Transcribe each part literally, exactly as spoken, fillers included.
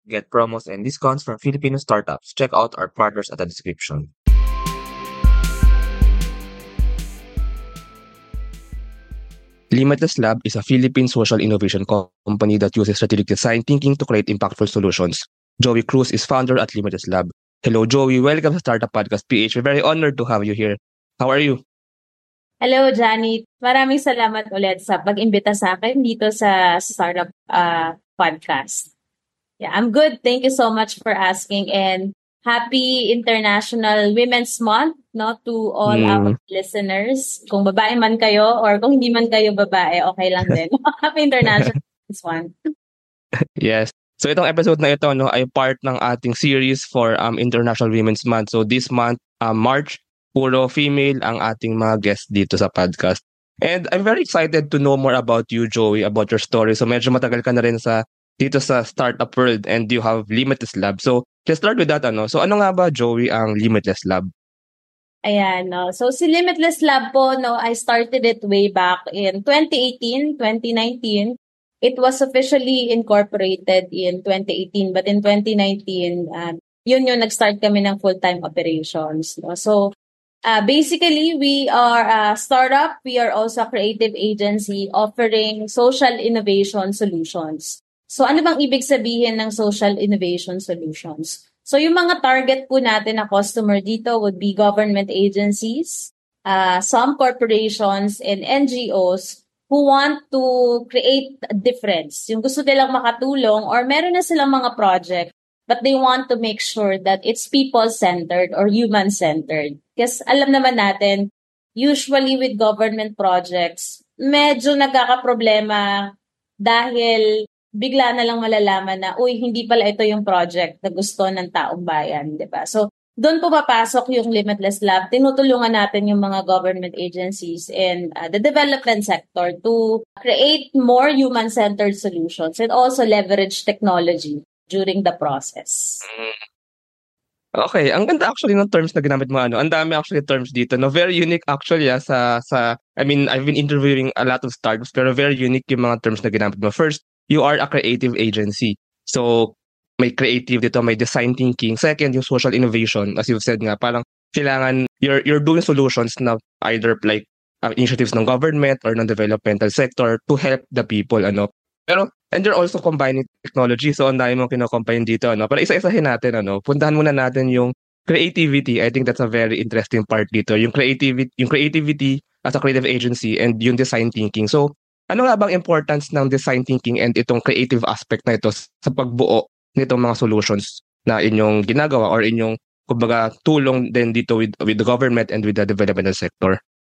Get promos and discounts from Filipino startups. Check out our partners at the description. Limitless Lab is a Philippine social innovation co- company that uses strategic design thinking to create impactful solutions. Joey Cruz is founder at Limitless Lab. Hello, Joey. Welcome to Startup Podcast P H. We're very honored to have you here. How are you? Hello, Janet. Maraming salamat ulit sa pag-imbita sa akin dito sa Startup uh, Podcast. Yeah, I'm good. Thank you so much for asking, and happy International Women's Month, no, to all our Mm, listeners. Kung babae man kayo or kung hindi man kayo babae, okay lang din. Happy International Women's Month. yes. So itong episode na ito no ay part ng ating series for um International Women's Month. So this month, um, March, puro female ang ating mga guests dito sa podcast. And I'm very excited to know more about you, Joey, about your story. So medyo matagal ka na rin sa dito sa startup world and you have Limitless Lab. So let's start with that ano. So ano nga ba, Joey, ang Limitless Lab? Ayan, no. So si Limitless Lab po, no, I started it way back in twenty eighteen, twenty nineteen. It was officially incorporated in twenty eighteen, but in twenty nineteen, um, yun yung nag-start kami ng full-time operations. No? So uh, basically, we are a startup. We are also a creative agency offering social innovation solutions. So ano bang ibig sabihin ng social innovation solutions? So yung mga target po natin na customer dito would be government agencies, uh, some corporations, and N G Os who want to create a difference. Yung gusto nilang makatulong or meron na silang mga project but they want to make sure that it's people-centered or human-centered. Kasi alam naman natin, usually with government projects, medyo nagkakaproblema dahil bigla na lang malalaman na, uy, hindi pala ito yung project na gusto ng taong bayan, di ba? So, doon pumapasok yung Limitless Lab. Tinutulungan natin yung mga government agencies and uh, the development sector to create more human-centered solutions and also leverage technology during the process. Okay, ang ganda actually ng terms na ginamit mo ano. Ang dami actually terms dito no. Very unique actually ah, sa sa I mean, I've been interviewing a lot of startups pero very unique yung mga terms na ginamit mo. First, you are a creative agency. So, may creative dito, may design thinking. Second, yung social innovation, as you've said nga, parang kailangan you're you're doing solutions na either like uh, initiatives ng government or ng developmental sector to help the people ano. Pero and you're also combining technology. So, ang dami mong kino-combine dito, ano. Pero isa-isahin natin, ano. Puntahan muna natin yung creativity. I think that's a very interesting part dito. Yung creativity, yung creativity as a creative agency and yung design thinking. So, ano nga bang importance ng design thinking and itong creative aspect na ito sa pagbuo nitong mga solutions na inyong ginagawa or inyong, kumbaga, tulong din dito with, with the government and with the developmental sector?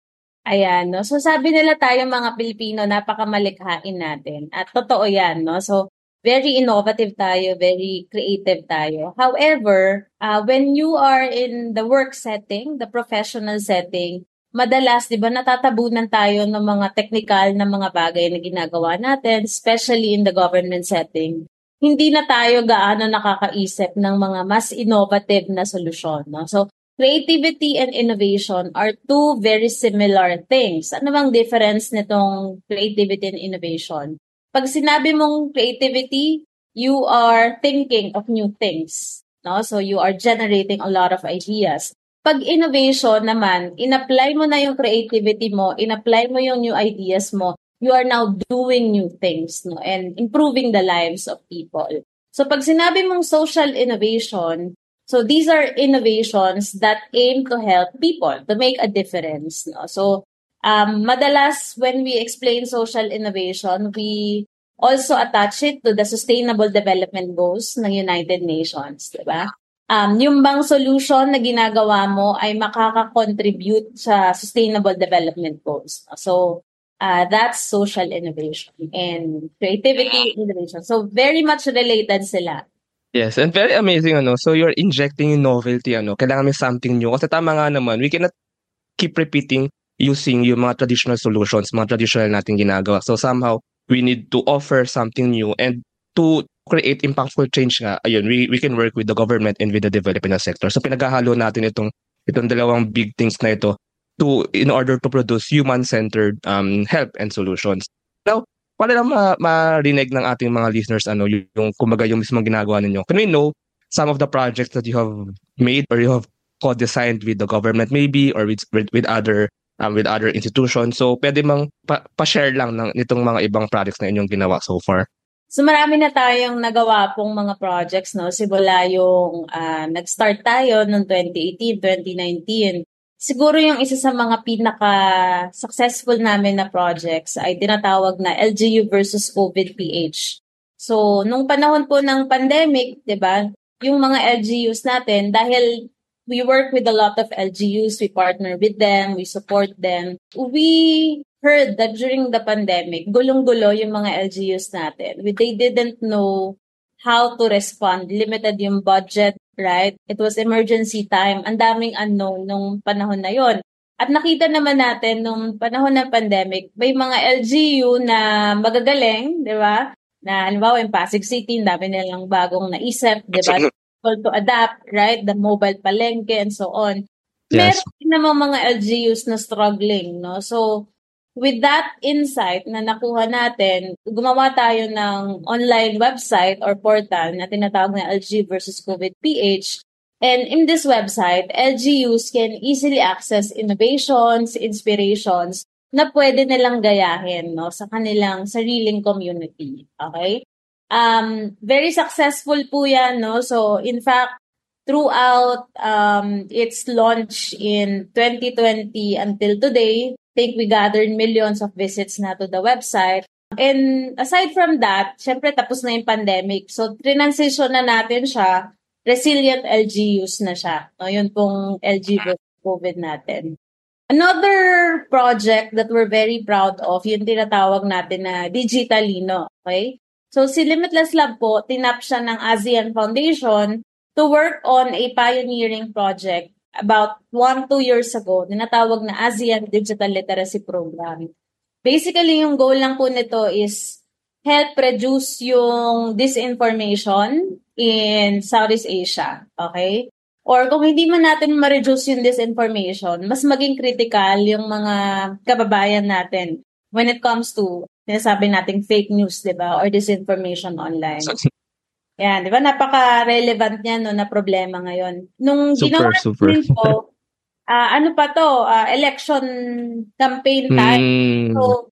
Ayan, no? So sabi nila tayo mga Pilipino, napakamalikhain natin. At totoo yan, no? So very innovative tayo, very creative tayo. However, uh, when you are in the work setting, the professional setting, madalas, di ba, natatabunan tayo ng mga technical na mga bagay na ginagawa natin, especially in the government setting. Hindi na tayo gaano nakakaisip ng mga mas innovative na solusyon, no? So creativity and innovation are two very similar things. Ano bang difference nitong creativity and innovation? Pag sinabi mong creativity, you are thinking of new things, no? So you are generating a lot of ideas. Pag innovation naman, in-apply mo na yung creativity mo, in-apply mo yung new ideas mo, you are now doing new things, no? And improving the lives of people. So pag sinabi mong social innovation, so these are innovations that aim to help people, to make a difference. No? So um, madalas when we explain social innovation, we also attach it to the Sustainable Development Goals ng United Nations, di ba? Um, yung bang solution na ginagawa mo ay makaka-contribute sa Sustainable Development Goals. No? So uh, that's social innovation and creativity innovation. So very much related sila. Yes, and very amazing, ano. So, you're injecting yung novelty, ano. Kailangan may something new. Kasi tama nga naman, we cannot keep repeating using yung mga traditional solutions, mga traditional nating ginagawa. So, somehow, we need to offer something new and to create impactful change nga, ayun, we, we can work with the government and with the development sector. So, pinaghahalo natin itong, itong dalawang big things na ito to, in order to produce human-centered um, help and solutions. Now, para lang ma marinig ng ating mga listeners ano yung, yung kumbaga yung mismong ginagawa ninyo. Can we know some of the projects that you have made or you have co-designed with the government maybe or with with, with other um, with other institutions? So pwede mang pa- pa-share lang ng nitong mga ibang projects na inyong ginawa so far. So marami na tayong nagawa pong mga projects, no? Simula yung ah, nag-start tayo noong twenty eighteen, twenty nineteen. Siguro yung isa sa mga pinaka-successful namin na projects ay tinatawag na L G U versus COVID P H. So, nung panahon po ng pandemic, 'di ba? Yung mga L G Us natin, dahil we work with a lot of L G Us, we partner with them, we support them. We heard that during the pandemic, gulong-gulo yung mga L G Us natin. They didn't know how to respond. Limited yung budget, right? It was emergency time. Ang daming unknown nung panahon na yon. At nakita naman natin nung panahon ng pandemic, may mga L G U na magagaling, di ba? Na halimbawa yung Pasig City, dami nilang bagong naisip, di ba? To adapt, right? The mobile palengke and so on. Yes. Meron din namang mga L G Us na struggling, no? So, with that insight na nakuha natin, gumawa tayo ng online website or portal na tinatawag na L G versus COVID P H. And in this website, L G Us can easily access innovations, inspirations na pwede nilang gayahin, no, sa kanilang sariling community. Okay? Um, very successful po yan, no? So, in fact, throughout um, its launch in twenty twenty until today, I think we gathered millions of visits na to the website. And aside from that, syempre tapos na yung pandemic. So, transition na natin siya, resilient L G Us na siya. No, yun pong L G versus COVID natin. Another project that we're very proud of, yung tinatawag natin na Digitalino. Okay? So, si Limitless Lab po, tinap siya ng ASEAN Foundation to work on a pioneering project about one, two years ago, tinatawag na ASEAN Digital Literacy Program. Basically, yung goal lang po nito is help reduce yung disinformation in Southeast Asia. Okay? Or kung hindi man natin ma-reduce yung disinformation, mas maging critical yung mga kababayan natin when it comes to, sinasabi nating fake news, di ba? Or disinformation online. Yan, di ba? Napaka-relevant niya no, na problema ngayon. Nung Super, ginawa super. natin po, uh, ano pa to, uh, election campaign time. Mm. So,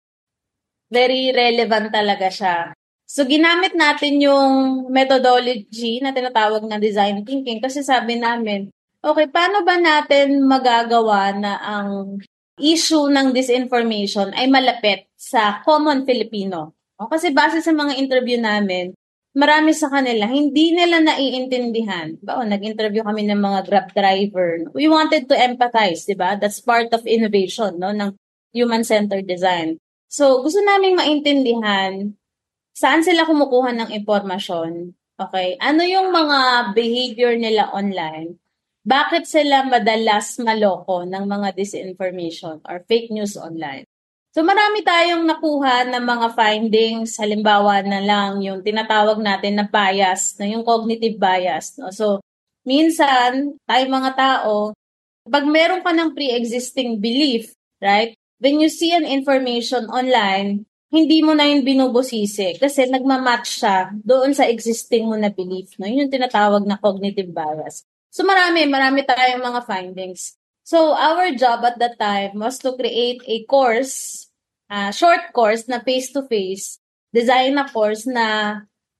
very relevant talaga siya. So, ginamit natin yung methodology na tinatawag na design thinking kasi sabi namin, okay, paano ba natin magagawa na ang issue ng disinformation ay malapit sa common Filipino? O, kasi base sa mga interview namin, marami sa kanila, hindi nila naiintindihan. Ba, o, nag-interview kami ng mga Grab driver. We wanted to empathize, di ba? That's part of innovation, no, ng human-centered design. So, gusto naming maintindihan saan sila kumukuha ng impormasyon. Okay? Ano yung mga behavior nila online? Bakit sila madalas maloko ng mga disinformation or fake news online? So, marami tayong nakuha ng mga findings. Halimbawa na lang yung tinatawag natin na bias, na yung cognitive bias. No? So, minsan, tayong mga tao, pag meron ka ng pre-existing belief, right? When you see an information online, hindi mo na yung binubusisi kasi nagmamatch siya doon sa existing mo na belief. No? Yun yung tinatawag na cognitive bias. So marami, marami tayong mga findings. So our job at that time was to create a course, uh, short course na face-to-face, design na course na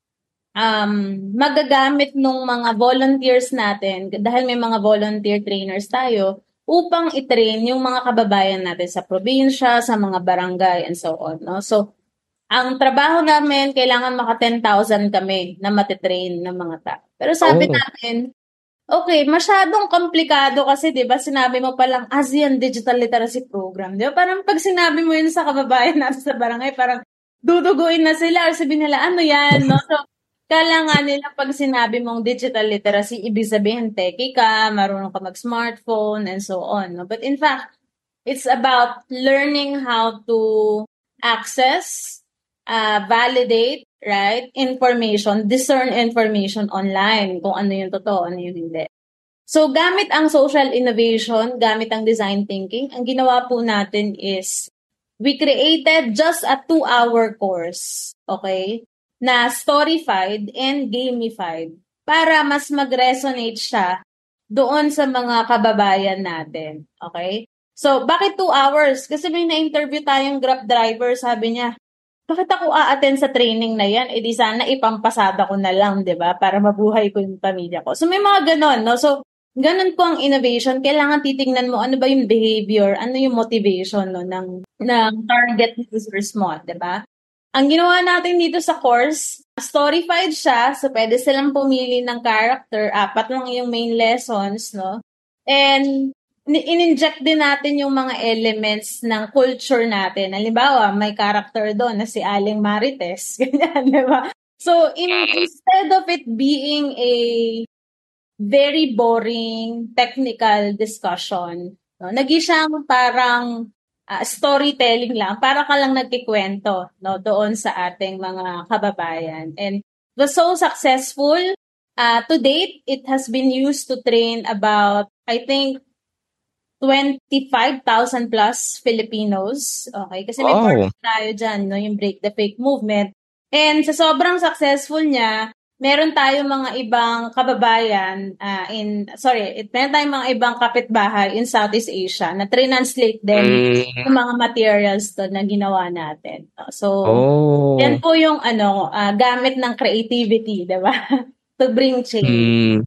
um, magagamit ng mga volunteers natin dahil may mga volunteer trainers tayo upang i-train yung mga kababayan natin sa probinsya, sa mga barangay, and so on. No? So, ang trabaho namin, kailangan maka ten thousand kami na matitrain ng mga tao. Pero sabi Oh. natin, okay, masyadong komplikado kasi, di ba, sinabi mo palang ASEAN Digital Literacy Program. Di ba? Parang pag sinabi mo yun sa kababayan natin sa barangay, parang duduguin na sila or sabihin nila, ano yan, no? So, kala nga nila pag sinabi mong digital literacy, ibig sabihin, techie ka, marunong ka mag-smartphone, and so on. No? But in fact, it's about learning how to access, uh, validate, right, information, discern information online, kung ano yung totoo, ano yung hindi. So, gamit ang social innovation, gamit ang design thinking, ang ginawa po natin is we created just a two-hour course, okay, na storyfied and gamified para mas mag-resonate siya doon sa mga kababayan natin, okay? So, bakit two hours? Kasi may na-interview tayong Grab driver, sabi niya, bakit ako a-attend sa training na yan? Eh di sana ipampasada ko na lang, di ba? Para mabuhay ko yung pamilya ko. So may mga ganon, no? So, ganon po ang innovation. Kailangan titingnan mo ano ba yung behavior, ano yung motivation no, ng, ng target users mo, di ba? Ang ginawa natin dito sa course, storyfied siya. So, pwede silang pumili ng character. Apat lang yung main lessons, no? And in-inject din natin yung mga elements ng culture natin. Halimbawa, may character doon na si Aling Marites. Ganyan, di ba? So, in, instead of it being a very boring technical discussion, no, naging siyang parang uh, storytelling lang. Para ka lang nagkikwento, no, doon sa ating mga kababayan. And it was so successful. Uh, to date, it has been used to train about, I think, twenty-five thousand plus Filipinos. Okay? Kasi may Wow. part tayo dyan, no? Yung Break the Fake movement. And sa sobrang successful niya, meron tayo mga ibang kababayan uh, in, sorry, it, meron tayong mga ibang kapitbahay in Southeast Asia na translate din Mm. yung mga materials to na ginawa natin. So, Oh. yan po yung ano, uh, gamit ng creativity, di ba? To bring change. Mm.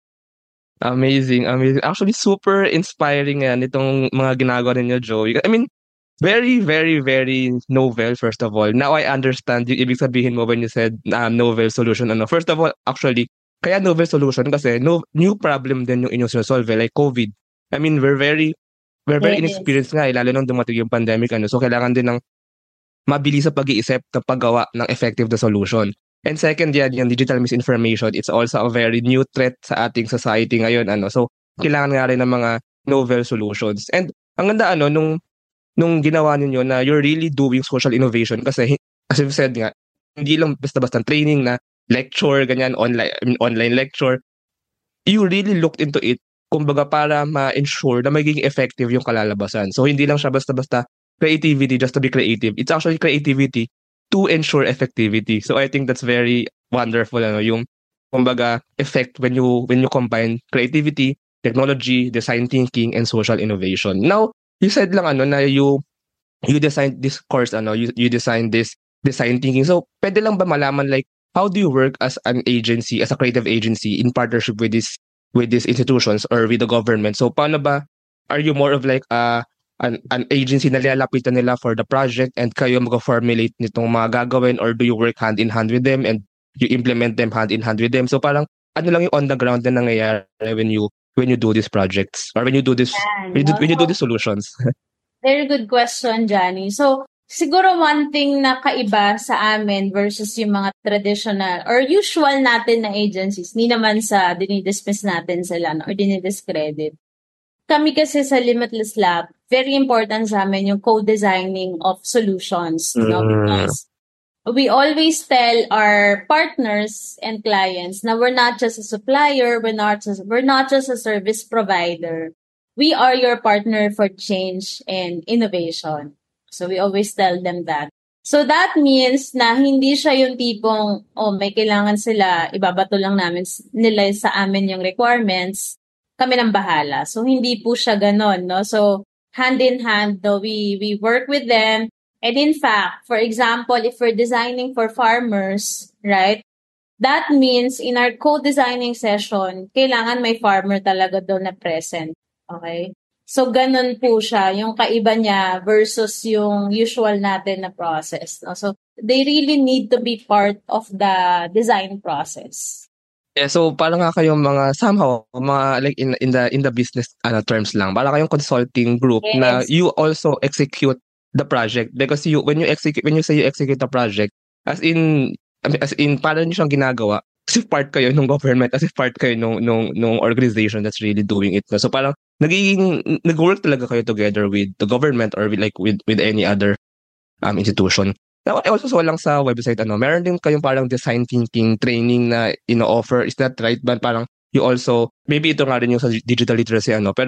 Amazing, amazing. Actually, super inspiring yan itong mga ginagawa ninyo, Joey. I mean, very, very, very novel, first of all. Now I understand yung ibig sabihin mo when you said uh, novel solution. Ano. First of all, actually, kaya novel solution kasi no, new problem din yung inyong sinasolve, like COVID. I mean, we're very, we're very Yes. inexperienced nga, eh, lalo nung dumating yung pandemic. Ano. So, kailangan din ng mabilis sa pag-iisip na paggawa ng effective na solution. And second yan, yung digital misinformation, it's also a very new threat sa ating society ngayon. Ano. So, kailangan nga rin ng mga novel solutions. And ang ganda ano, nung, nung ginawa ninyo na you're really doing social innovation kasi, as you've said nga, hindi lang basta-basta training na lecture, ganyan, online, I mean, online lecture. You really looked into it, kumbaga para ma-ensure na magiging effective yung kalalabasan. So, hindi lang siya basta-basta creativity just to be creative. It's actually creativity to ensure effectivity. So I think that's very wonderful ano yung kumbaga effect when you when you combine creativity, technology, design thinking and social innovation. Now, you said lang ano na you you designed this course ano, you you designed this design thinking. So pwede lang ba malaman like how do you work as an agency, as a creative agency in partnership with this with these institutions or with the government? So paano ba are you more of like a An, an agency na lalapitan nila for the project and kayo mag-formulate nitong mga gagawin or do you work hand in hand with them and you implement them hand in hand with them? So parang ano lang yung on the ground na nangyayari when you when you do these projects or when you do this Yan, when you do, no? when you do So, these solutions? very good question, Johnny. So, siguro one thing na kaiba sa amin versus yung mga traditional or usual natin na agencies, ni naman sa dinidismiss natin sila no, or dinidiscredit. Kami kasi sa Limitless Lab, very important sa amin yung co-designing of solutions. No? Because we always tell our partners and clients na we're not just a supplier, we're not just, we're not just a service provider. We are your partner for change and innovation. So we always tell them that. So that means na hindi siya yung tipong, oh, may kailangan sila, ibabato lang namin nila sa amin yung requirements, kami nang bahala. So, hindi po siya ganon, no? So, hand in hand, no, we, we work with them. And in fact, for example, if we're designing for farmers, right? That means in our co-designing session, kailangan may farmer talaga doon na present. Okay? So, ganon po siya, yung kaiba niya versus yung usual natin na process. No? So, they really need to be part of the design process. Yeah, so parang nga kayong mga somehow mga like in in the in the business ano terms lang. Parang kayong consulting group Yes. na you also execute the project because you when you execute when you say you execute the project as in I mean, as in parang niyo siyang ginagawa as if part kayo ng government, as if part kayo nung nung nung organization that's really doing it. No? So parang nagiging nag-work talaga kayo together with the government or with like with with any other um institution. Now, I also saw lang sa website, ano, meron din kayong parang design thinking training na ino-offer. Is that right? But parang you also, maybe ito nga rin yung sa digital literacy, ano, pero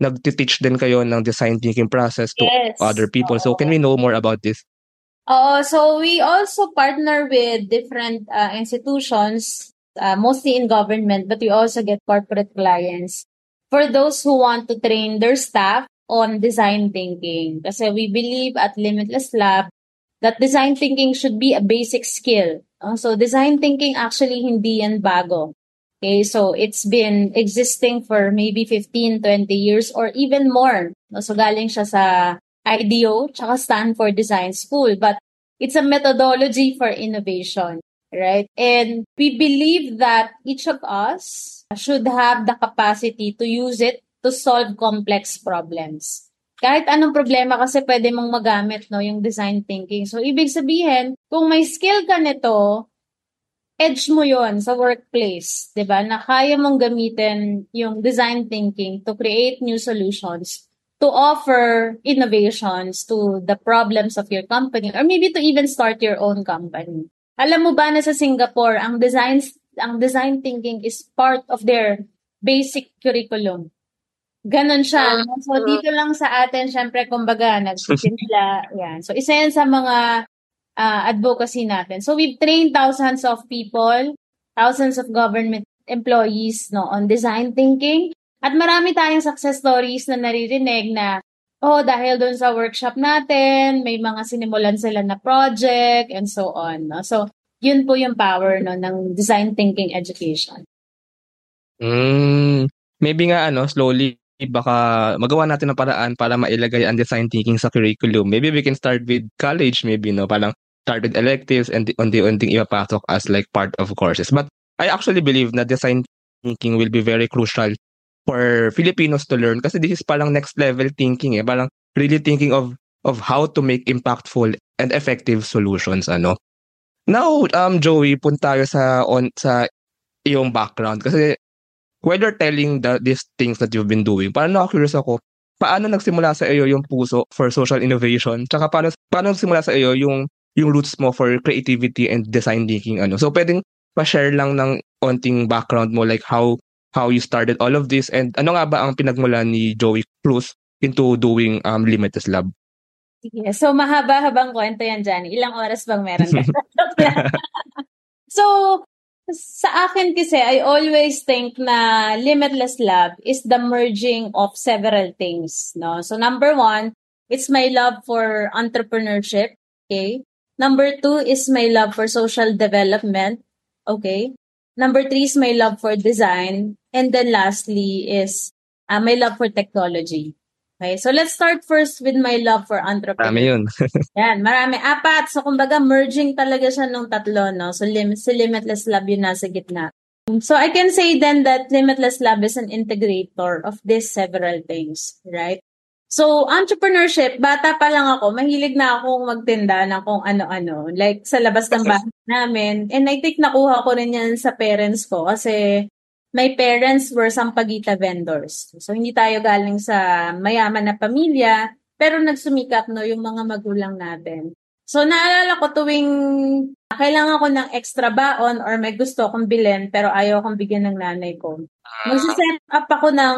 nagti-teach din kayo ng design thinking process to Yes. other people. So can we Oo. know more about this? Oo, so we also partner with different uh, institutions, uh, mostly in government, but we also get corporate clients for those who want to train their staff on design thinking. Kasi we believe at Limitless Lab that design thinking should be a basic skill. Uh, so design thinking actually hindi yan bago. Okay, so it's been existing for maybe fifteen, twenty years or even more. No? So galing siya sa I D O tsaka Stanford Design School, but it's a methodology for innovation, right? And we believe that each of us should have the capacity to use it to solve complex problems. Kahit anong problema kasi pwede mong magamit, no, yung design thinking. So ibig sabihin, kung may skill ka nito, edge mo yon sa workplace, 'di ba? Na kaya mong gamitin yung design thinking to create new solutions, to offer innovations to the problems of your company, or maybe to even start your own company. Alam mo ba na sa Singapore, ang design ang design thinking is part of their basic curriculum. Ganon siya. No? So dito lang sa atin, syempre, kumbaga, nagsisimula. Yan. So isa yan sa mga Uh, advocacy natin. So we've trained thousands of people, thousands of government employees no on design thinking. At marami tayong success stories na naririnig na, oh, dahil doon sa workshop natin, may mga sinimulan sila na project and so on. No? So yun po yung power no ng design thinking education. Mm, maybe nga ano, slowly baka magawa natin ng paraan para mailagay ang design thinking sa curriculum. Maybe we can start with college, maybe, no? Parang start with electives and unti-unting ipapasok as like part of courses. But I actually believe na design thinking will be very crucial for Filipinos to learn kasi this is parang next level thinking eh. Parang really thinking of of how to make impactful and effective solutions, ano. Now, um, Joey, punta tayo sa, on, sa iyong background kasi while you're telling the, these things that you've been doing, parang na-curious ako, paano nagsimula sa iyo yung puso for social innovation? Tsaka paano, paano nagsimula sa iyo yung, yung roots mo for creativity and design thinking? Ano? So pwedeng pa-share lang ng onting background mo, like how how you started all of this, and ano nga ba ang pinagmula ni Joey Cruz into doing um, Limitless Lab? Sige, so mahaba-habang kwento yan, Johnny. Ilang oras bang meron ka? So, sa akin kasi, I always think na Limitless Lab is the merging of several things, no? So, number one, it's my love for entrepreneurship, okay? Number two is my love for social development, okay? Number three is my love for design. And then lastly is uh, my love for technology. Okay, so let's start first with my love for entrepreneurship. Marami yun. Yan, marami. Apat. So, kumbaga, merging talaga siya nung tatlo, no? So, lim- si Limitless Lab yun nasa gitna. So, I can say then that Limitless Lab is an integrator of these several things, right? So, entrepreneurship, bata pa lang ako, mahilig na akong magtinda ng kung ano-ano. Like, sa labas ng bahay namin. And I think nakuha ko rin yan sa parents ko kasi my parents were sampaguita vendors. So, hindi tayo galing sa mayaman na pamilya, pero nagsumikap no yung mga magulang natin. So, naalala ko tuwing kailangan ko ng extra baon or may gusto akong bilhin pero ayaw akong bigyan ng nanay ko. Magsiset up ako ng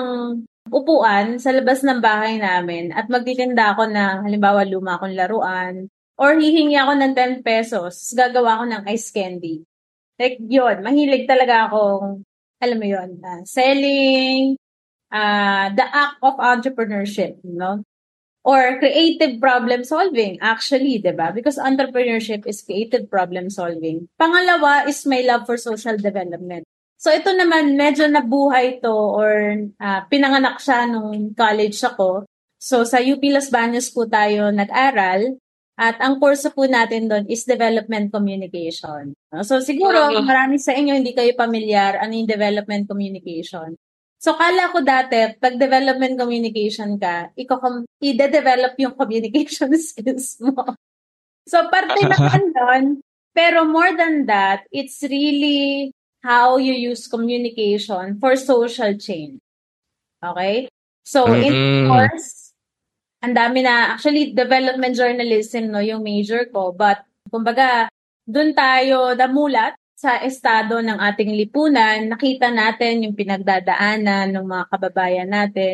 upuan sa labas ng bahay namin at magtitinda ako ng halimbawa luma akong laruan or hihingi ako ng ten pesos, gagawa ako ng ice candy. Like yun, mahilig talaga akong alam mo yun, uh, selling, uh, the act of entrepreneurship, you know? Or creative problem solving, actually, diba? Because entrepreneurship is creative problem solving. Pangalawa is my love for social development. So ito naman, medyo nabuhay to or uh, pinanganak siya nung college ako. So sa U P Las Bañas po tayo nag-aral. At ang course po natin doon is development communication. So siguro marami sa inyo hindi kayo pamilyar ano yung development communication. So kala ko dati pag development communication ka, iko i-develop yung communication skills mo. So parte naman doon, pero more than that, it's really how you use communication for social change. Okay? So in Mm-mm. course ang dami na, actually, development journalism, no, yung major ko. But, kumbaga, dun tayo namulat sa estado ng ating lipunan. Nakita natin yung pinagdadaanan ng mga kababayan natin.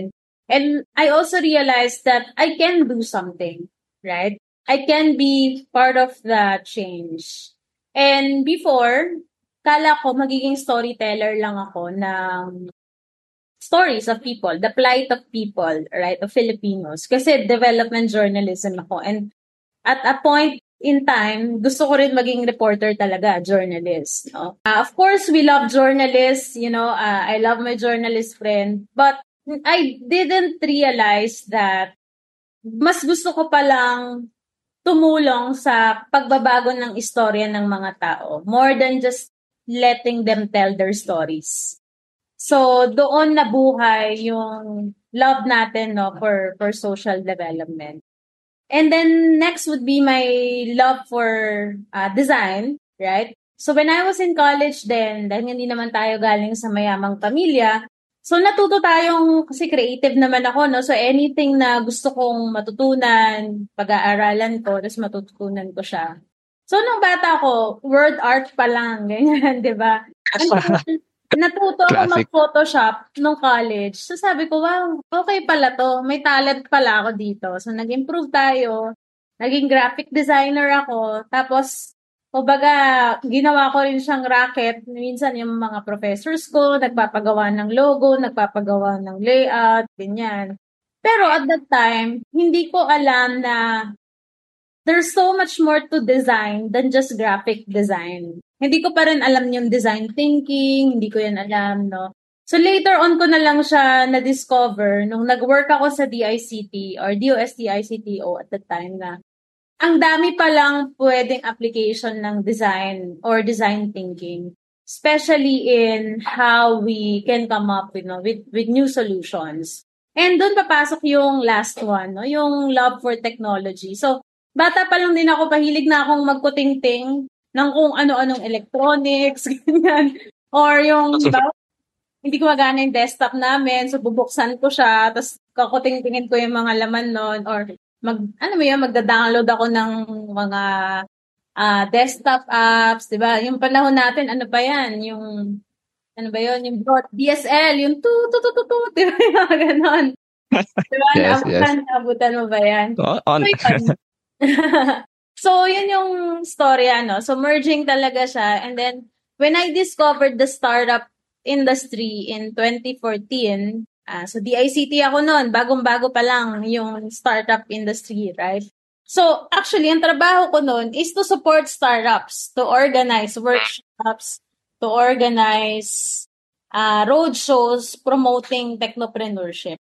And I also realized that I can do something, right? I can be part of the change. And before, kala ko magiging storyteller lang ako ng stories of people, the plight of people, right, of Filipinos. Kasi development journalism ako. And at a point in time, gusto ko rin maging reporter talaga, journalist. No? Uh, of course, we love journalists. You know, uh, I love my journalist friend. But I didn't realize that mas gusto ko palang tumulong sa pagbabago ng istorya ng mga tao more than just letting them tell their stories. So, doon nabuhay yung love natin no, for, for social development. And then next would be my love for uh, design, right? So when I was in college then, dahil hindi naman tayo galing sa mayamang pamilya, so natuto tayong, kasi creative naman ako, no? So anything na gusto kong matutunan, pag-aaralan ko, tapos matutunan ko siya. So nung bata ko, word art pa lang, ganyan, di ba? Natuto ako mag-Photoshop nung college. So sabi ko, wow, okay pala to. May talent pala ako dito. So nag-improve tayo. Naging graphic designer ako. Tapos, kumbaga, ginawa ko rin siyang racket. Minsan yung mga professors ko, nagpapagawa ng logo, nagpapagawa ng layout, ganyan. Pero at that time, hindi ko alam na there's so much more to design than just graphic design. Hindi ko pa rin alam yung design thinking, hindi ko yan alam, no? So later on ko na lang siya na-discover nung nag-work ako sa D I C T or D O S T I C T O at the time na ang dami pa lang pwedeng application ng design or design thinking, especially in how we can come up with, no, with, with new solutions. And doon papasok yung last one, no? Yung love for technology. So, bata pa lang din ako, pahilig na akong magkuting-ting ng kung ano-anong electronics, ganyan. Or yung, diba, hindi ko magana yung desktop namin, so bubuksan ko siya, tapos kakuting-tingin ko yung mga laman nun, or mag, ano mo yun, magda-download ako ng mga uh, desktop apps, diba? Yung panahon natin, ano pa yan? Yung, ano ba yun? Yung D S L, yung tu tu tu tu tu, diba? Yung ganon. Diba? Yes, naabutan, yes. naabutan mo ba yan? Oh, on. So, yun yung storya, no? So, merging talaga siya. And then, when I discovered the startup industry in twenty fourteen, uh, so D I C T ako noon, bagong-bago pa lang yung startup industry, right? So, actually, ang trabaho ko noon is to support startups, to organize workshops, to organize uh, road shows promoting technopreneurship.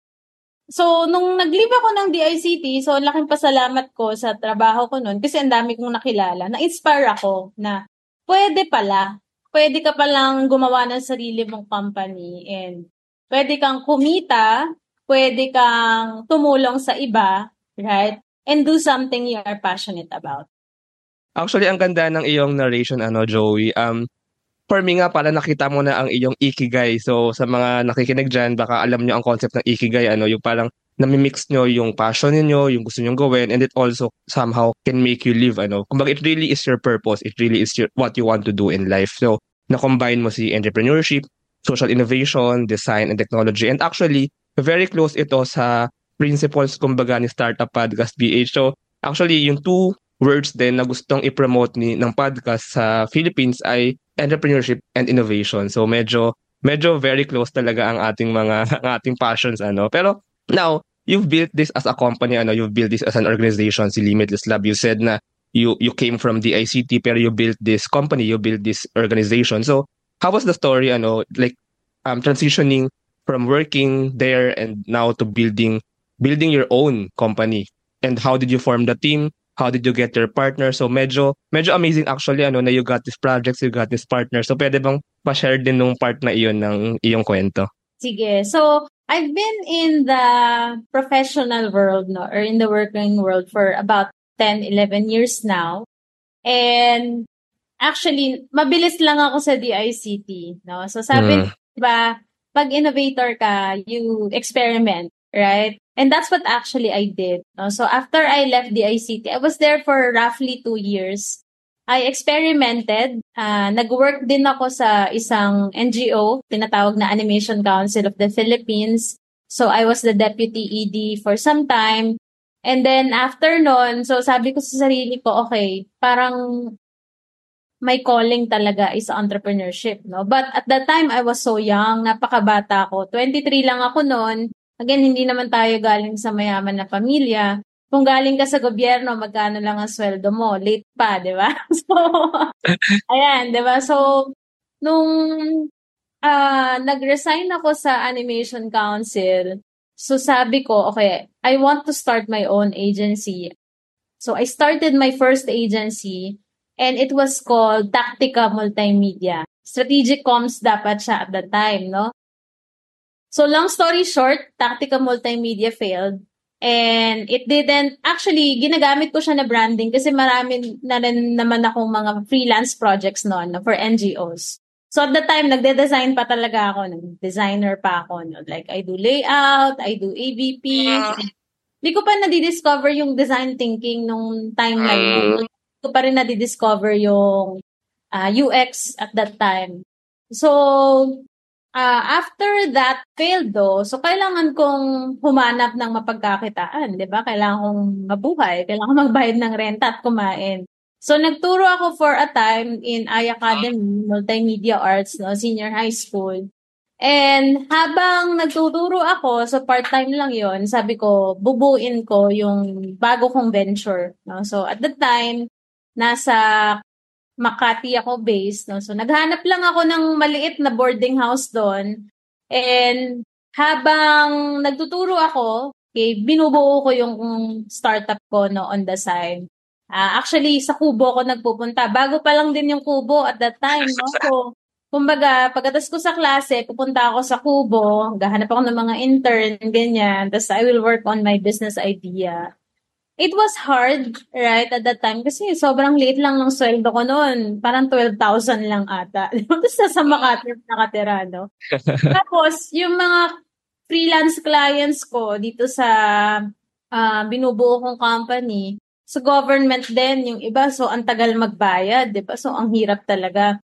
So, nung nag-leave ako ng D I C T, so laking pasalamat ko sa trabaho ko noon kasi ang dami kong nakilala. Na-inspire ako na pwede pala, pwede ka palang gumawa ng sarili mong company and pwede kang kumita, pwede kang tumulong sa iba, right? And do something you are passionate about. Actually, ang ganda ng iyong narration, ano, Joey. Um, For me nga, para nakita mo na ang iyong ikigai. So, sa mga nakikinig dyan, baka alam nyo ang concept ng ikigai. Ano, yung parang nami-mix nyo yung passion niyo, yung gusto nyo gawin, and it also somehow can make you live. Ano. Kumbaga, it really is your purpose. It really is your, what you want to do in life. So, na-combine mo si entrepreneurship, social innovation, design, and technology. And actually, very close ito sa principles, kumbaga, ni Startup Podcast B H. So, actually, yung two words din na gustong i-promote ni ng podcast sa Philippines ay entrepreneurship and innovation. So medyo medyo very close talaga ang ating mga ang ating passions, ano. Pero now, you've built this as a company, ano, you've built this as an organization, si Limitless Lab. You said na you you came from the I C T pero you built this company, you built this organization. So how was the story, ano, like um transitioning from working there and now to building building your own company? And how did you form the team? How did you get your partner? So medyo medyo amazing actually, ano, na you got this projects, you got this partner. So pwede bang pa-share din nung part na iyon ng iyong kwento? Sige. So I've been in the professional world, no, or in the working world for about ten, eleven years now. And actually, mabilis lang ako sa D I C T, no? So sabi, mm. diba, pag innovator ka, you experiment, right? And that's what actually I did. No? So after I left the I C T, I was there for roughly two years. I experimented. Uh, nag-work din ako sa isang N G O, tinatawag na Animation Council of the Philippines. So I was the deputy E D for some time. And then after nun, so sabi ko sa sarili ko, okay, parang my calling talaga is entrepreneurship, no? But at that time, I was so young, napakabata ko. twenty-three lang ako noon. Again, hindi naman tayo galing sa mayaman na pamilya. Kung galing ka sa gobyerno, magkano lang ang sweldo mo? Late pa, di ba? So, ayan, di ba? So, nung uh, nag-resign ako sa Animation Council, so sabi ko, okay, I want to start my own agency. So, I started my first agency and it was called Tactica Multimedia. Strategic comms dapat siya at that time, no? So, long story short, Tactica Multimedia failed. And it didn't, actually, ginagamit ko siya na branding kasi marami na rin naman akong mga freelance projects noon no, for N G Os. So, at the time, nagde-design pa talaga ako. Nag-designer pa ako. No? Like, I do layout, I do A V P. Hindi ko pa nadi-discover yung design thinking nung time na yun. Hindi ko pa rin nadi-discover yung uh, U X at that time. So, uh, after that failed though, so kailangan kong humanap ng mapagkakitaan, di ba? Kailangan kong mabuhay, kailangan kong magbayad ng renta at kumain. So, nagturo ako for a time in I Academy, Multimedia Arts, no, senior high school. And habang nagtuturo ako, so part-time lang yon, sabi ko, bubuin ko yung bago kong venture. No? So, at the time, nasa Makati ako based. No? So, naghanap lang ako ng maliit na boarding house doon. And habang nagtuturo ako, okay, binubuo ko yung startup ko no, on the side. Uh, actually, sa Kubo ako nagpupunta. Bago pa lang din yung Kubo at that time. No? So, kumbaga, pagkatas ko sa klase, pupunta ako sa Kubo, gahanap ako ng mga intern, ganyan. Tapos I will work on my business idea. It was hard, right, at that time. Kasi sobrang liit lang ng sweldo ko noon. Parang twelve thousand lang ata. Tapos nasa Makati nakatira, no? Tapos, yung mga freelance clients ko dito sa uh, binubuo kong company, sa government din, yung iba, so ang tagal magbayad, di ba? So, ang hirap talaga.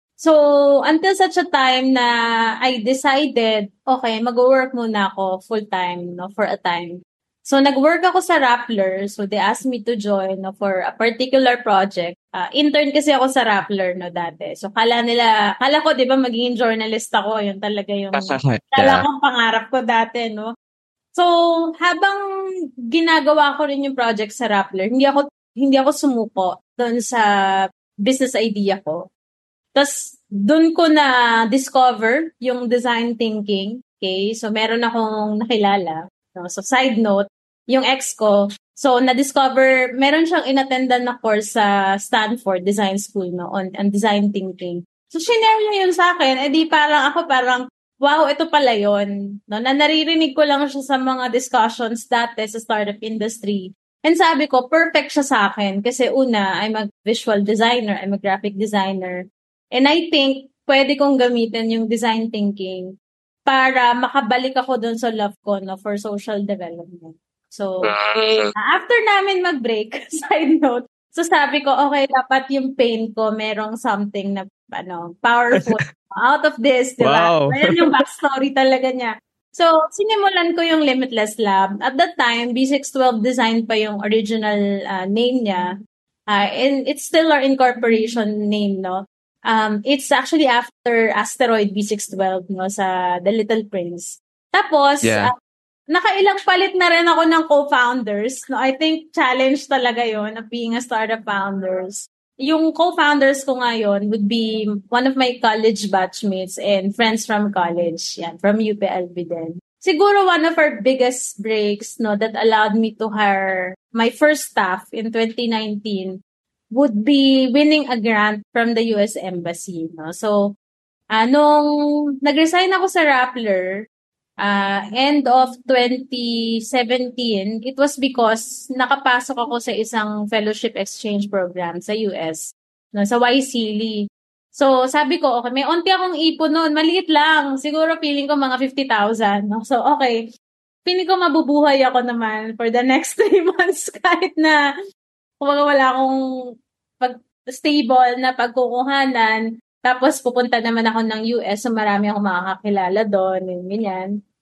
So, until such a time na I decided, okay, mag-work muna ako full-time, no, for a time. So, nag-work ako sa Rappler. So, they asked me to join no, for a particular project. Uh, intern kasi ako sa Rappler, no, dati. So, kala nila, kala ko, di ba, magiging journalist ako. Yun talaga yung, kala kong pangarap ko dati, no. So, habang ginagawa ko rin yung project sa Rappler, hindi ako, hindi ako sumuko doon sa business idea ko. Tapos, doon ko na-discover yung design thinking. Okay? So, meron akong nakilala. No? So, side note, yung ex ko, so, na-discover, meron siyang inattendan na course sa Stanford Design School no? on, on design thinking. So, shinare niya yun sa akin. Eh di parang ako parang, wow, ito pala yun. No? Na naririnig ko lang siya sa mga discussions dati sa startup industry. And sabi ko, perfect siya sa akin. Kasi una, I'm a visual designer, I'm a graphic designer. And I think, pwede kong gamitin yung design thinking para makabalik ako dun sa love ko no, for social development. So, uh, after namin mag-break, side note, so sabi ko, okay, dapat yung pain ko merong something na ano, powerful out of this, di ba? Wow. Ayan yung backstory talaga niya. So, sinimulan ko yung Limitless Lab. At that time, B six twelve Design pa yung original uh, name niya. Uh, and it's still our incorporation name, no? Um, it's actually after Asteroid B six twelve, no, sa The Little Prince. Tapos, yeah. uh, nakailang palit na rin ako ng co-founders. No? I think challenge talaga yon of being a startup founders. Yung co-founders ko ngayon would be one of my college batchmates and friends from college, yan, from U P L B din. Siguro one of our biggest breaks no, that allowed me to hire my first staff in twenty nineteen would be winning a grant from the U S Embassy. No? So, uh, nung nag-resign ako sa Rappler, uh, end of twenty seventeen, it was because nakapasok ako sa isang fellowship exchange program sa U S, no? Sa Y S I L I. So, sabi ko, okay, may onti akong ipon noon, maliit lang. Siguro feeling ko mga fifty thousand. No? So, okay, feeling ko mabubuhay ako naman for the next three months kahit na kumbaga wala akong pag stable na pagkukuhanan. Tapos pupunta naman ako ng U S, so marami akong makakakilala doon, ganyan.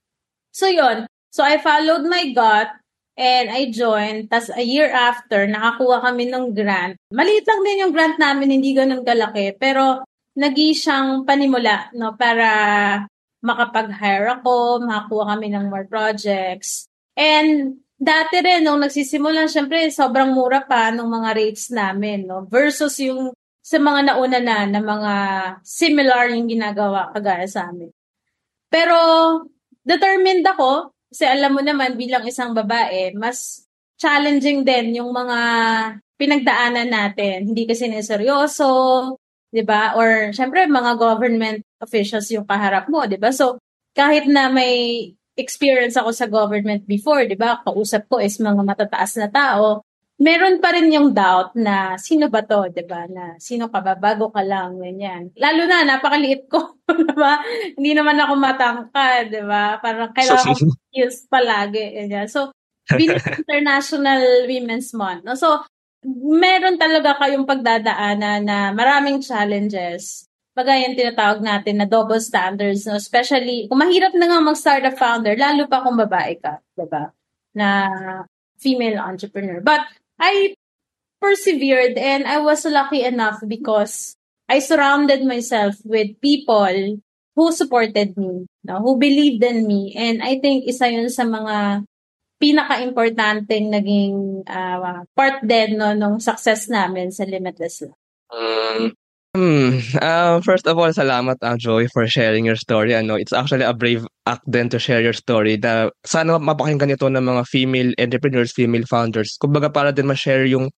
So yun. So I followed my gut and I joined. Tas a year after, nakakuha kami ng grant. Maliit lang din yung grant namin, hindi ganun kalaki. Pero naging siyang panimula, no, para makapag-hire ako, makakuha kami ng more projects. And dati rin, nung nagsisimula, syempre, sobrang mura pa nung mga rates namin, no, versus yung sa mga nauna na, na mga similar yung ginagawa kagaya sa amin. Pero determined ako, kasi alam mo naman bilang isang babae, mas challenging din yung mga pinagdaanan natin. Hindi kasi seryoso, 'di ba? Or syempre mga government officials yung kaharap mo, 'di ba? So kahit na may experience ako sa government before, 'di ba? Kausap ko is mga matataas na tao. Meron pa rin yung doubt na sino ba to, 'di ba? Na sino ka ba, bago ka lang, ganyan. Lalo na napakaliit ko, 'di ba? Hindi naman ako matangkad, 'di ba? Parang kailangan ko skills palagi, ganyan. So, bilang International Women's Month, no? So, meron talaga kayong pagdadaanan na maraming challenges. Bagay yung tinatawag natin na double standards, no? Especially, kung mahirap na nga mag-start a founder, lalo pa kung babae ka, 'di ba? Na female entrepreneur. But I persevered and I was lucky enough because I surrounded myself with people who supported me, no, who believed in me. And I think isa yun sa mga pinaka-importanteng naging uh, part din, no, nung success namin sa Limitless Lab. Um, hmm, uh, first of all, salamat, uh, Joy, for sharing your story. Ano, it's actually a brave act then to share your story. Na sana mapakinggan ito ng mga female entrepreneurs, female founders. Kumbaga para din ma-share yung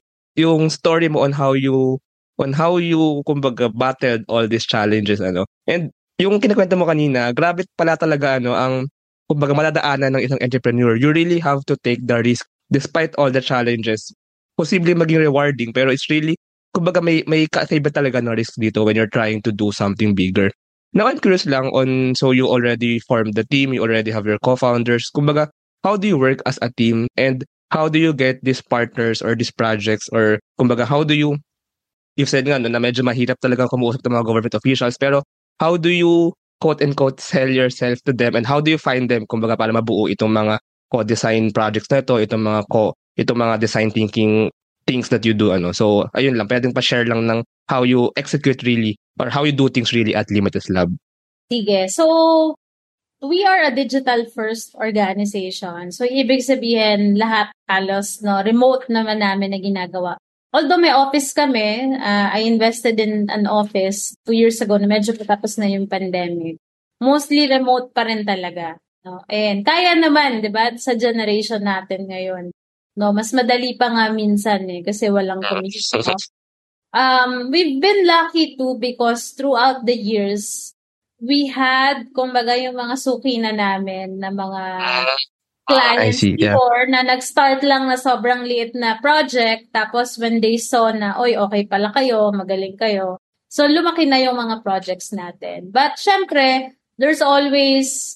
yung story mo on how you on how you kumbaga battled all these challenges, ano. And yung kinukwento mo kanina, grabe pala talaga ano ang kumbaga madadaanan ng isang entrepreneur. You really have to take the risk despite all the challenges. Posible maging rewarding pero it's really kumbaga may may kakaiba talaga ng risk dito when you're trying to do something bigger. Now I'm curious lang on, so you already formed the team, you already have your co-founders. Kumbaga, how do you work as a team and how do you get these partners or these projects, or kumbaga how do you, you said nga no, na medyo mahirap talaga kumuusap ng mga government officials, pero how do you quote unquote sell yourself to them and how do you find them kumbaga para mabuo itong mga co-design projects na ito, itong mga co itong mga design thinking things that you do, ano. So ayun lang, pwedeng pa-share lang ng how you execute really or how you do things really at Limitless Lab. Sige. So we are a digital first organization. So ibig sabihin lahat halos no remote naman namin na ginagawa. Although may office kami, uh, I invested in an office two years ago na medyo patapos na yung pandemic. Mostly remote pa rin talaga. No? And kaya naman, 'di ba, sa generation natin ngayon. No, mas madali pa nga minsan eh kasi walang commission. Um, we've been lucky too because throughout the years we had, kumbaga, yung mga suki na namin na mga clients see, yeah. before na nag-start lang na sobrang liit na project. Tapos when they saw na, oy, okay pala kayo, magaling kayo. So lumaki na yung mga projects natin. But syempre, there's always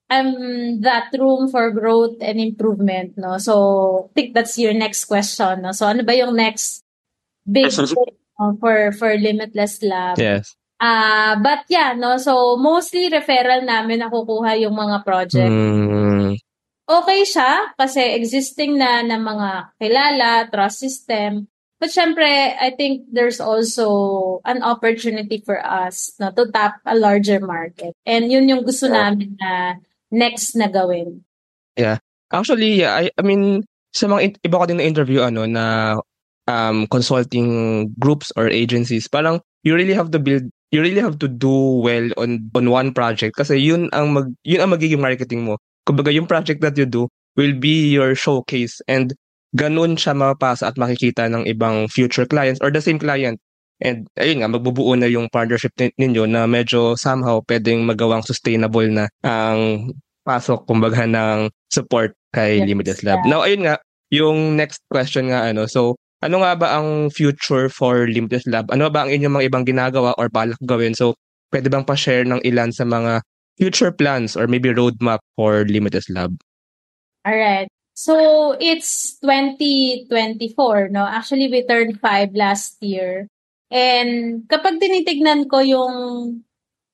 um that room for growth and improvement, no? So I think that's your next question, no? So ano ba yung next big uh, for for Limitless Lab? Yes. Ah, uh, but yeah, no. So mostly referral namin nakukuha yung mga project. Mm. Okay siya kasi existing na ng mga kilala, trust system. But syempre, I think there's also an opportunity for us, no, to tap a larger market. And yun yung gusto yeah. namin na next na gawin. Yeah. Actually, yeah, I, I mean, sa mga iba ko din na interview ano na um consulting groups or agencies, parang you really have to build you really have to do well on on one project kasi yun ang mag yun ang magiging marketing mo. Kumbaga yung project that you do will be your showcase and ganun siya mapasa at makikita ng ibang future clients or the same client. And ayun nga, magbubuo na yung partnership ninyo na medyo somehow pwedeng magawang sustainable na ang pasok kumbaga ng support kay yes, Limitless Lab. Yeah. Now ayun nga, yung next question nga ano, so ano nga ba ang future for Limitless Lab? Ano ba ang inyong mga ibang ginagawa or balak gawin? So pwede bang pa-share ng ilan sa mga future plans or maybe roadmap for Limitless Lab? Alright. So, it's twenty twenty-four, no? Actually, we turned five last year. And kapag tinitignan ko yung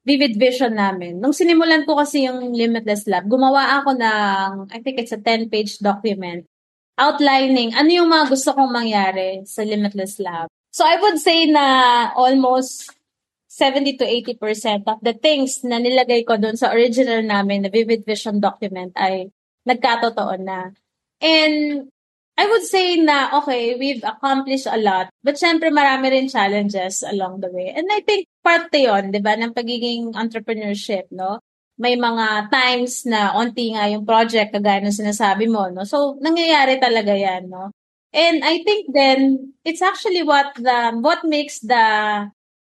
vivid vision namin. Nung sinimulan ko kasi yung Limitless Lab, gumawa ako ng, I think it's a ten-page document outlining ano yung mga gusto kong mangyari sa Limitless Lab. So I would say na almost seventy to eighty percent of the things na nilagay ko doon sa original namin na vivid vision document ay nagkatotoo na. And I would say na, okay, we've accomplished a lot, but syempre marami rin challenges along the way. And I think parte yun, di ba, ng pagiging entrepreneurship, no? May mga times na onti nga yung project, kagaya ng sinasabi mo, no? So, nangyayari talaga yan, no? And I think then, it's actually what the, what makes the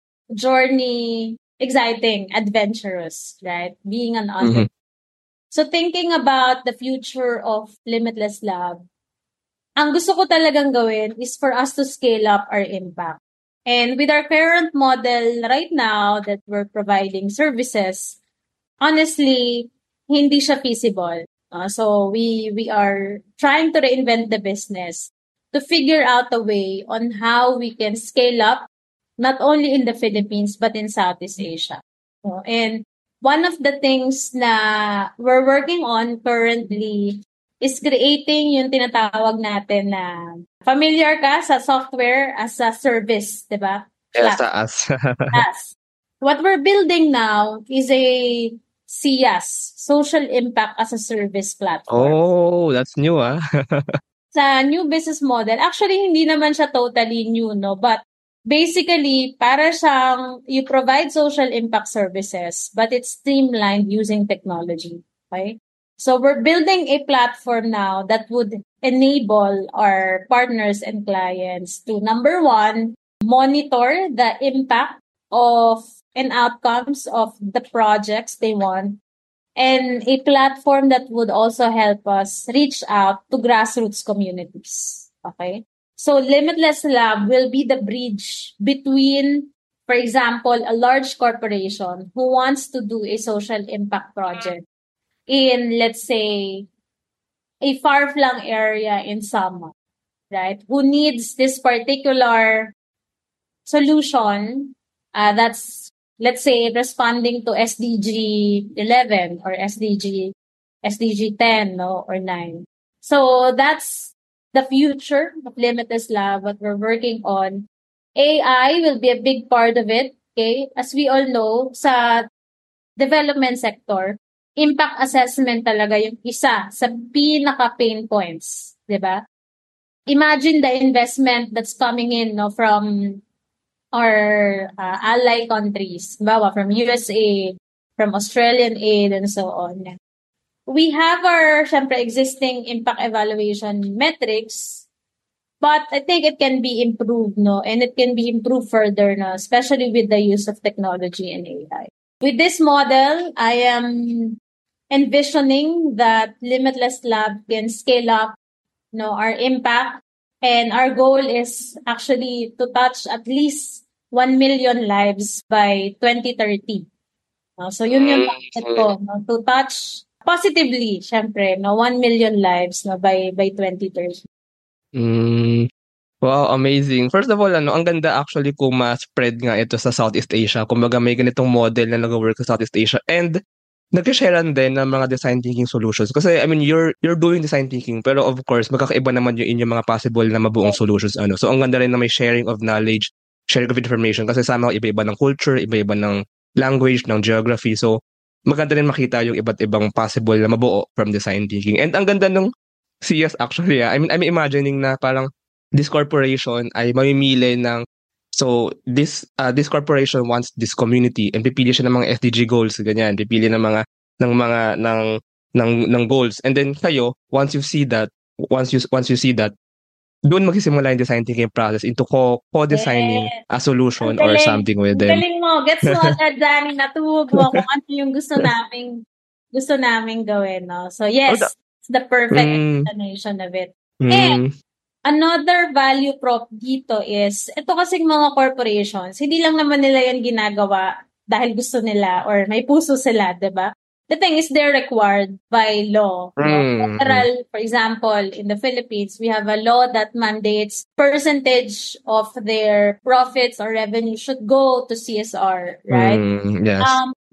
journey exciting, adventurous, right? Being an entrepreneur. Mm-hmm. So, thinking about the future of Limitless Lab, ang gusto ko talagang gawin is for us to scale up our impact. And with our current model right now that we're providing services, honestly, hindi siya feasible. Uh, so we we are trying to reinvent the business to figure out a way on how we can scale up not only in the Philippines but in Southeast Asia. So, and one of the things na we're working on currently is creating yung tinatawag natin na familiar ka sa software as a service, di ba? Yes, as. As. What we're building now is a C I A S, Social Impact as a Service platform. Oh, that's new, ah. Sa new business model, actually, hindi naman siya totally new, no? But basically, para siyang, you provide social impact services, but it's streamlined using technology, okay? So we're building a platform now that would enable our partners and clients to, number one, monitor the impact of and outcomes of the projects they want, and a platform that would also help us reach out to grassroots communities. Okay? So Limitless Lab will be the bridge between, for example, a large corporation who wants to do a social impact project in, let's say, a far-flung area in Samar, right? Who needs this particular solution uh, that's, let's say, responding to S D G eleven or S D G S D G ten, no, or nine. So that's the future of Limitless Lab, what we're working on. A I will be a big part of it, okay? As we all know, sa development sector, impact assessment talaga yung isa sa pinaka-pain points, di ba? Imagine the investment that's coming in, no, from our uh, ally countries, bawa from U S A, from Australian aid, and so on. We have our, syempre, existing impact evaluation metrics, but I think it can be improved, no, and it can be improved further, no, especially with the use of technology and A I. With this model, I am envisioning that Limitless Lab can scale up, you know, our impact, and our goal is actually to touch at least one million lives by twenty thirty. No? So yun yung target ko, no? To touch positively, syempre, no, one million lives, no, by by twenty thirty. Mm. Wow, amazing. First of all, ano, ang ganda actually kung ma-spread nga ito sa Southeast Asia. Kumbaga may ganitong model na nag-work sa Southeast Asia. And nag-sharean din ng mga design thinking solutions. Kasi, I mean, you're you're doing design thinking, pero of course, magkakaiba naman yung inyong mga possible na mabuong solutions. Ano. So, ang ganda rin na may sharing of knowledge, sharing of information. Kasi sama iba-iba ng culture, iba-iba ng language, ng geography. So, maganda rin makita yung iba't ibang possible na mabuo from design thinking. And ang ganda ng C I A S actually. Ah. I mean, I'm imagining na parang this corporation ay mamimili ng, so this uh, this corporation wants this community, and pipili siya ng mga S D G goals, ganyan, pipili ng mga ng mga ng ng ng goals, and then kayo, once you see that once you once you see that doon magsisimula yung design thinking process into co co-designing Yes. a solution Ang or galing. something with Ang them. galing mo. Gets mo agad, Danny, natuwag mo kung ano yung gusto naming gusto naming gawin, no? So yes, Oh, the- it's the perfect Mm. explanation of it. Mm. And another value prop dito is, ito kasing mga corporations, hindi lang naman nila yan ginagawa dahil gusto nila or may puso sila, di ba? The thing is, they're required by law. No? Mm. Federal, for example, in the Philippines, we have a law that mandates percentage of their profits or revenue should go to C S R, right? Mm. Yes. Um,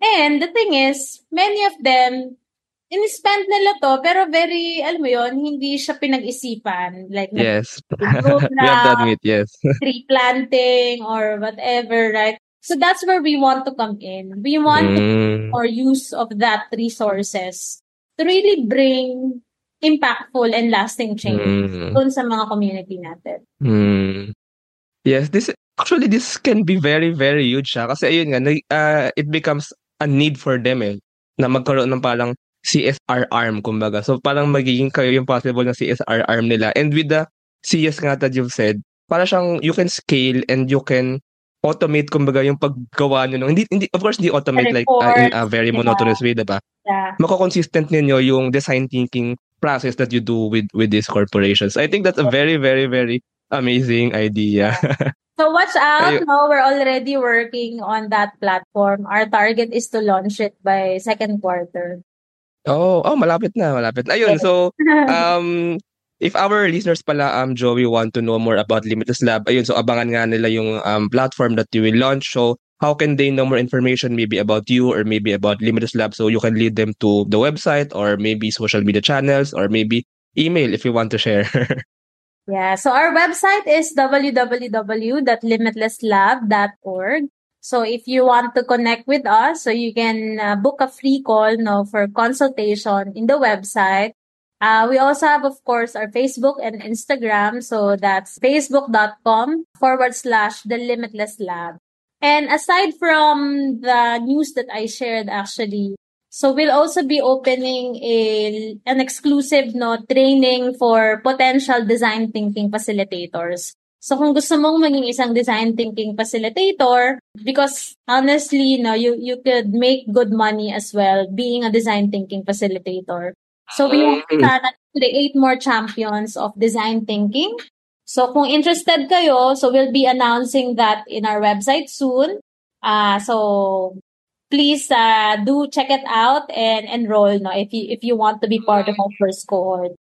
And the thing is, many of them, in-spend nila to, pero very, alam mo yun, hindi siya pinag-isipan. Like, Yes. nag-program, We have to admit, yes. tree planting, or whatever, right? So that's where we want to come in. We want to Mm. more use of that resources to really bring impactful and lasting change Mm. dun sa mga community natin. Mm. Yes, this actually this can be very very huge siya kasi ayun nga nag- uh, it becomes a need for them eh na magkaroon ng parang C S R arm kumbaga. So parang magiging kayo yung possible na C S R arm nila. And with the C S nga that you've said, para siyang you can scale and you can automate kumbaga yung paggawa nyo. ng- Hindi, hindi, of course, hindi automate like uh, in a Reports, very diba? monotonous way, diba? Yeah. Mako-consistent ninyo yung design thinking process that you do with with these corporations. I think that's a very, very, very amazing idea. So watch out, Ayun. no? We're already working on that platform. Our target is to launch it by second quarter. Oh, oh, malapit na, malapit na. Ayun, Yes. so, um, if our listeners pala, um, Joey, want to know more about Limitless Lab, ayun, so abangan nga nila yung um, platform that you will launch. So, how can they know more information maybe about you or maybe about Limitless Lab? So, you can lead them to the website or maybe social media channels or maybe email if you want to share. Yeah, so our website is w w w dot limitless lab dot org. So if you want to connect with us, so you can uh, book a free call no for consultation in the website. Uh, we also have, of course, our Facebook and Instagram. So that's facebook.com forward slash the Limitless Lab. And aside from the news that I shared, actually, so we'll also be opening a an exclusive no training for potential design thinking facilitators. So kung gusto mong maging isang design thinking facilitator, because honestly, no, you you could make good money as well being a design thinking facilitator. So we want to create more champions of design thinking. So kung interested kayo, so we'll be announcing that in our website soon. Uh, so please uh, do check it out and enroll no if you if you want to be part of our first cohort.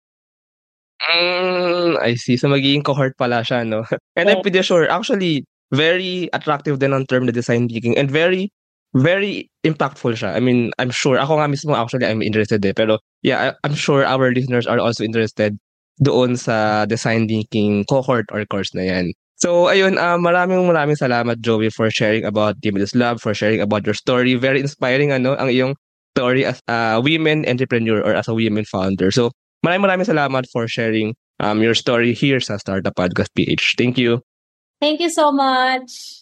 Mm, I see. So, magiging cohort pala siya, no? And I'm Yes. pretty sure, actually, very attractive din ang term the design thinking and very, very impactful siya. I mean, I'm sure, ako nga mismo, actually, I'm interested eh. Pero, yeah, I- I'm sure our listeners are also interested doon sa design thinking cohort or course na yan. So, ayun, uh, maraming maraming salamat, Joey, for sharing about Limitless Lab, for sharing about your story. Very inspiring, ano, ang iyong story as a women entrepreneur or as a women founder. So, maraming maraming salamat for sharing um, your story here sa Startup Podcast P H. Thank you. Thank you so much.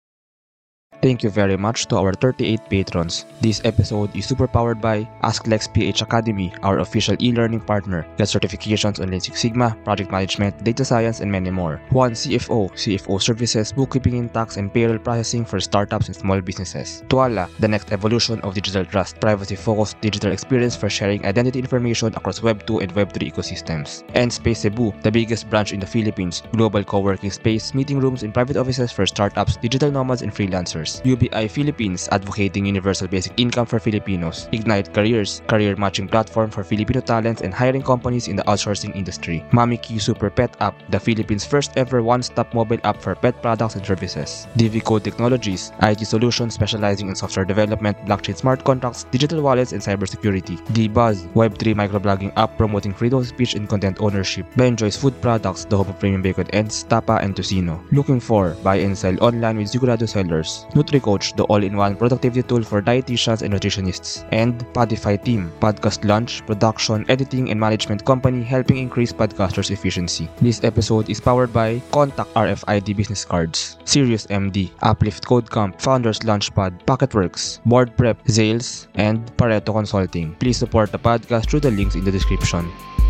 Thank you very much to our thirty-eight patrons. This episode is super powered by AskLex P H Academy, our official e-learning partner. Get certifications on Lean Six Sigma, project management, data science, and many more. Juan C F O, C F O services, bookkeeping and tax, and payroll processing for startups and small businesses. Tuala, the next evolution of digital trust, privacy-focused digital experience for sharing identity information across Web two and Web three ecosystems. And Space Cebu, the biggest branch in the Philippines, global co-working space, meeting rooms, and private offices for startups, digital nomads, and freelancers. U B I Philippines, advocating universal basic income for Filipinos. Ignite Careers, career matching platform for Filipino talents and hiring companies in the outsourcing industry. Mami Q Super Pet App, the Philippines' first ever one-stop mobile app for pet products and services. D V Code Technologies, I T solutions specializing in software development, blockchain smart contracts, digital wallets, and cybersecurity. D-Buzz, Web three microblogging app promoting freedom of speech and content ownership. Benjoy's Food Products, the home of premium bacon ends, Tapa, and Tocino. Looking for buy and sell online with Sigurado sellers. NutriCoach, the all-in-one productivity tool for dietitians and nutritionists. And Podify Team, podcast launch, production, editing, and management company helping increase podcasters' efficiency. This episode is powered by Contact R F I D Business Cards, Sirius M D, Uplift Code Camp, Founders Launchpad, Pocketworks, Board Prep, Zales, and Pareto Consulting. Please support the podcast through the links in the description.